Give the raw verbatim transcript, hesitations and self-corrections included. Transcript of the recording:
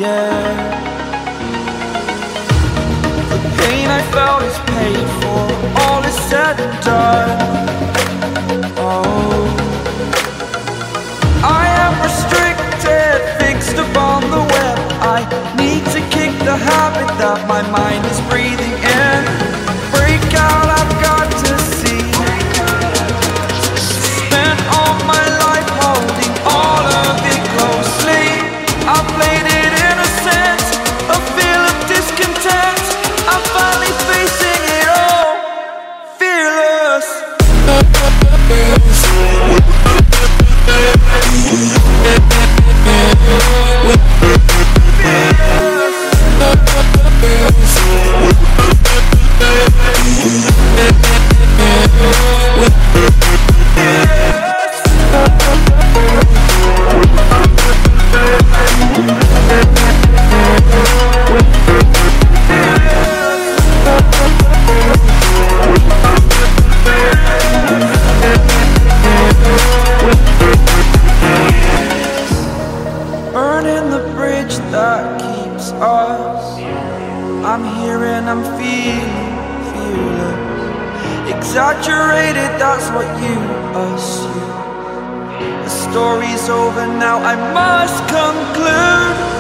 yeah. The pain I felt is paid for, all is said and done. Oh, I am restricted, fixed upon the web. I need to kick the habit that my mind is breathing in. Break out, I've got to see. Spent all my life holding all of it closely. I played it innocent, a feel of discontent. I'm finally facing it all, fearless. Burning the bridge that keeps us. I'm here and I'm feeling fearless. Exaggerated, that's what you assume. The story's over now, I must conclude.